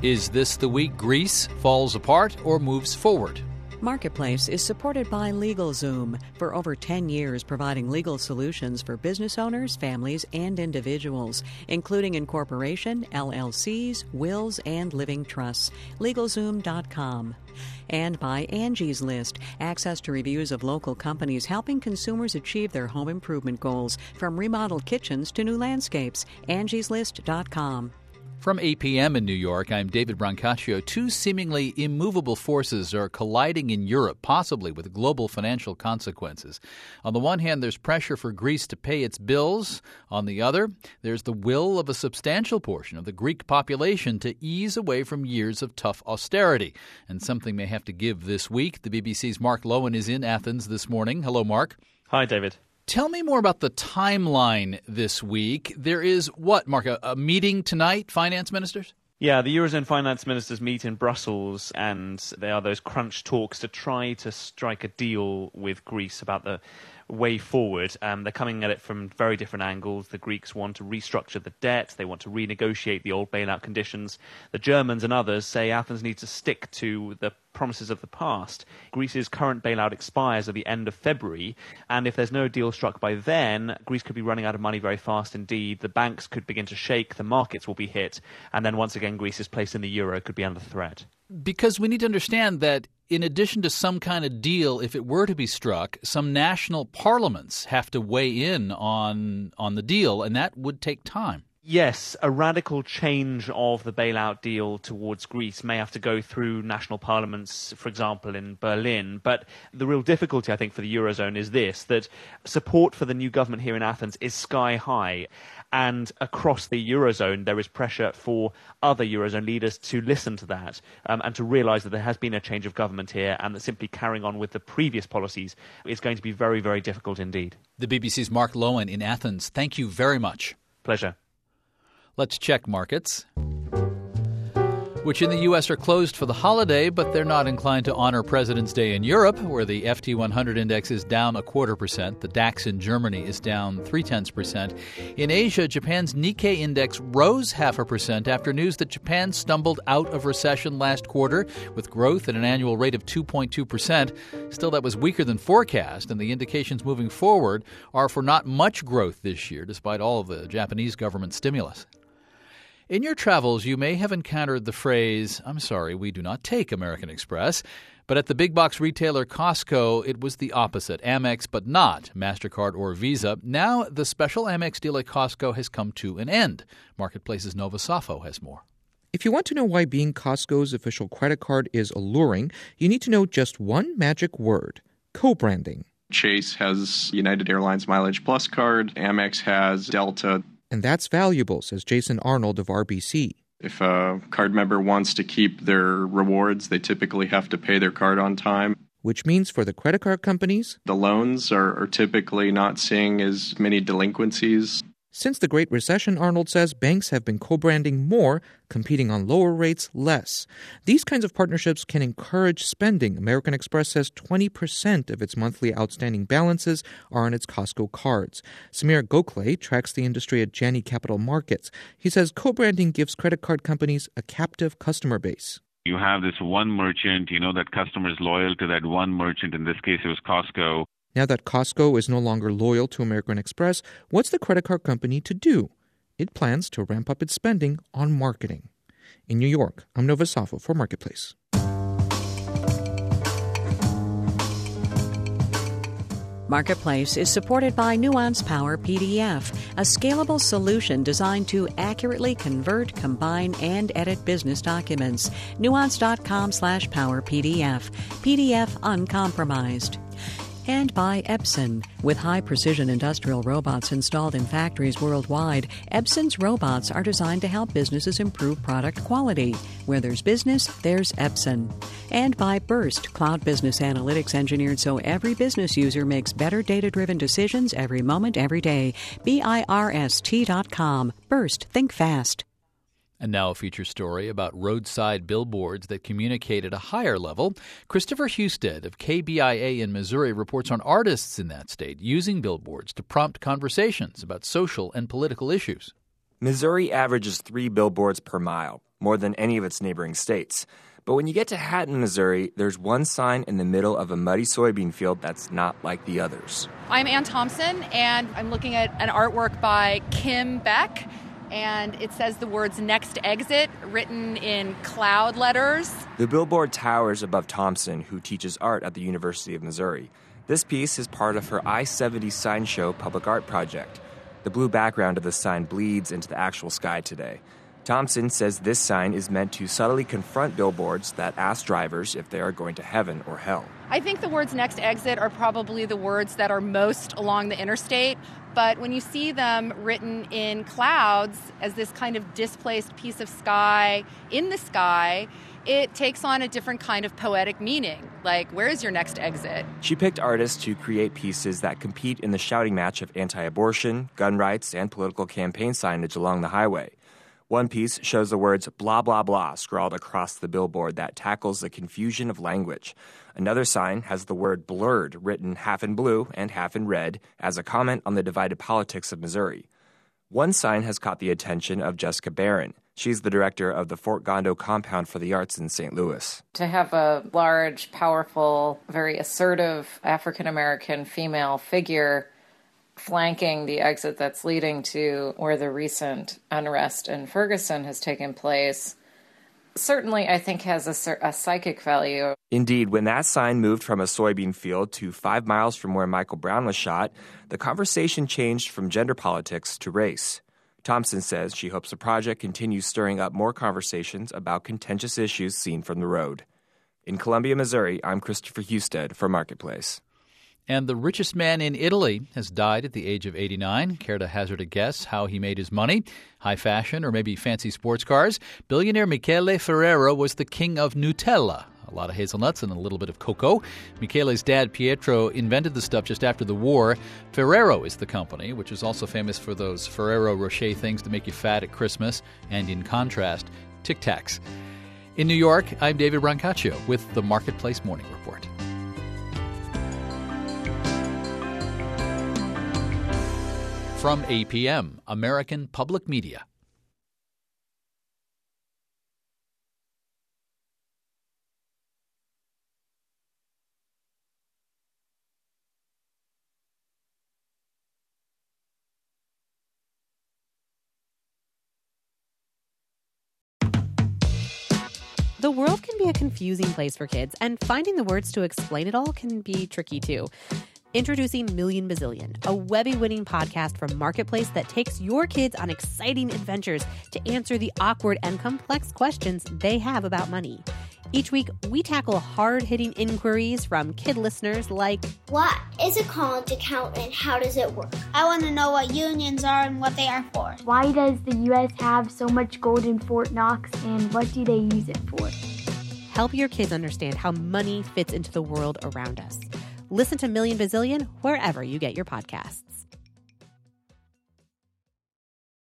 Is this the week Greece falls apart or moves forward? Marketplace is supported by LegalZoom, for over 10 years providing legal solutions for business owners, families, and individuals, including incorporation, LLCs, wills, and living trusts. LegalZoom.com. And by Angie's List, access to reviews of local companies helping consumers achieve their home improvement goals, from remodeled kitchens to new landscapes. Angie'sList.com. From 8 p.m. in New York, I'm David Brancaccio. Two seemingly immovable forces are colliding in Europe, possibly with global financial consequences. On the one hand, there's pressure for Greece to pay its bills. On the other, there's the will of a substantial portion of the Greek population to ease away from years of tough austerity. And something may have to give this week. The BBC's Mark Lowen is in Athens this morning. Hello, Mark. Hi, David. Tell me more about the timeline this week. There is what, Mark, a meeting tonight, finance ministers? Yeah, the Eurozone finance ministers meet in Brussels, and they are those crunch talks to try to strike a deal with Greece about the way forward. They're coming at it from very different angles. The Greeks want to restructure the debt. They want to renegotiate the old bailout conditions. The Germans and others say Athens needs to stick to the promises of the past. Greece's current bailout expires at the end of February, and if there's no deal struck by then, Greece could be running out of money very fast indeed. The banks could begin to shake, the markets will be hit, and then once again Greece's place in the euro could be under threat. Because we need to understand that in addition to some kind of deal, if it were to be struck, some national parliaments have to weigh in on the deal, and that would take time. Yes, a radical change of the bailout deal towards Greece may have to go through national parliaments, for example, in Berlin. But the real difficulty, I think, for the Eurozone is this, that support for the new government here in Athens is sky high. And across the Eurozone, there is pressure for other Eurozone leaders to listen to that and to realise that there has been a change of government here and that simply carrying on with the previous policies is going to be very, very difficult indeed. The BBC's Mark Lowen in Athens. Thank you very much. Pleasure. Let's check markets, which in the U.S. are closed for the holiday, but they're not inclined to honor President's Day in Europe, where the FT 100 index is down 0.25%. The DAX in Germany is down 0.3%. In Asia, Japan's Nikkei index rose 0.5% after news that Japan stumbled out of recession last quarter with growth at an annual rate of 2.2%. Still, that was weaker than forecast, and the indications moving forward are for not much growth this year, despite all of the Japanese government stimulus. In your travels, you may have encountered the phrase, "I'm sorry, we do not take American Express." But at the big box retailer Costco, it was the opposite. Amex, but not MasterCard or Visa. Now, the special Amex deal at Costco has come to an end. Marketplace's Nova Safo has more. If you want to know why being Costco's official credit card is alluring, you need to know just one magic word: co-branding. Chase has United Airlines Mileage Plus card. Amex has Delta. And that's valuable, says Jason Arnold of RBC. If a card member wants to keep their rewards, they typically have to pay their card on time. Which means for the credit card companies, the loans are typically not seeing as many delinquencies. Since the Great Recession, Arnold says, banks have been co-branding more, competing on lower rates less. These kinds of partnerships can encourage spending. American Express says 20% of its monthly outstanding balances are on its Costco cards. Samir Gokhale tracks the industry at Janney Capital Markets. He says co-branding gives credit card companies a captive customer base. You have this one merchant, that customer is loyal to that one merchant. In this case, it was Costco. Now that Costco is no longer loyal to American Express, what's the credit card company to do? It plans to ramp up its spending on marketing. In New York, I'm Nova Safo for Marketplace. Marketplace is supported by Nuance Power PDF, a scalable solution designed to accurately convert, combine, and edit business documents. Nuance.com/PowerPDF. PDF uncompromised. And by Epson. With high-precision industrial robots installed in factories worldwide, Epson's robots are designed to help businesses improve product quality. Where there's business, there's Epson. And by Burst, cloud business analytics engineered so every business user makes better data-driven decisions every moment, every day. BIRST.com. Burst. Think fast. And now a feature story about roadside billboards that communicate at a higher level. Christopher Husted of KBIA in Missouri reports on artists in that state using billboards to prompt conversations about social and political issues. Missouri averages 3 billboards per mile. more than any of its neighboring states. But when you get to Hatton, Missouri, there's one sign in the middle of a muddy soybean field that's not like the others. I'm Ann Thompson, and I'm looking at an artwork by Kim Beck, and it says the words "Next Exit" written in cloud letters. The billboard towers above Thompson, who teaches art at the University of Missouri. This piece is part of her I-70 Sign Show public art project. The blue background of the sign bleeds into the actual sky today. Thompson says this sign is meant to subtly confront billboards that ask drivers if they are going to heaven or hell. I think the words "Next Exit" are probably the words that are most along the interstate, but when you see them written in clouds as this kind of displaced piece of sky in the sky, it takes on a different kind of poetic meaning, like, where's your next exit? She picked artists to create pieces that compete in the shouting match of anti-abortion, gun rights, and political campaign signage along the highway. One piece shows the words blah, blah, blah scrawled across the billboard that tackles the confusion of language. Another sign has the word blurred written half in blue and half in red as a comment on the divided politics of Missouri. One sign has caught the attention of Jessica Barron. She's the director of the Fort Gondo Compound for the Arts in St. Louis. To have a large, powerful, very assertive African-American female figure flanking the exit that's leading to where the recent unrest in Ferguson has taken place, certainly I think has a psychic value. Indeed, when that sign moved from a soybean field to 5 miles from where Michael Brown was shot, the conversation changed from gender politics to race. Thompson says she hopes the project continues stirring up more conversations about contentious issues seen from the road. In Columbia, Missouri, I'm Christopher Husted for Marketplace. And the richest man in Italy has died at the age of 89. Care to hazard a guess how he made his money? High fashion or maybe fancy sports cars? Billionaire Michele Ferrero was the king of Nutella. A lot of hazelnuts and a little bit of cocoa. Michele's dad, Pietro, invented the stuff just after the war. Ferrero is the company, which is also famous for those Ferrero Rocher things to make you fat at Christmas. And in contrast, Tic Tacs. In New York, I'm David Brancaccio with the Marketplace Morning Report. From APM, American Public Media. The world can be a confusing place for kids, and finding the words to explain it all can be tricky too. Introducing Million Bazillion, a Webby-winning podcast from Marketplace that takes your kids on exciting adventures to answer the awkward and complex questions they have about money. Each week, we tackle hard-hitting inquiries from kid listeners like, what is a college account and how does it work? I want to know what unions are and what they are for. Why does the U.S. have so much gold in Fort Knox and what do they use it for? Help your kids understand how money fits into the world around us. Listen to Million Bazillion wherever you get your podcasts.